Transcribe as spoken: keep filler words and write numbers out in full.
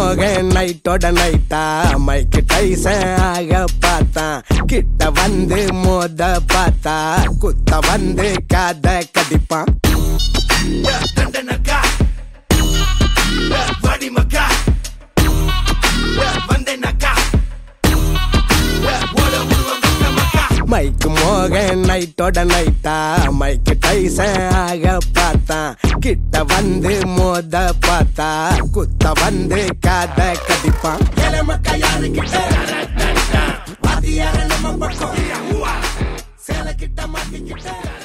மோகன் நைட்டோட நைட்டா மைக்கு டைசன் ஆக பார்த்தான். கிட்ட வந்து மோத பார்த்தா குத்த வந்து காத கடிப்பான். மைக்கு மோகன் நைட்டோட நைட்டா மைக்கு டைசன் ஆக பார்த்தான். கிட்ட வந்து மோத பார்த்தா குத்த வந்து காத கடிப்பான். சேல கிட்ட மாட்டிக்கிட்ட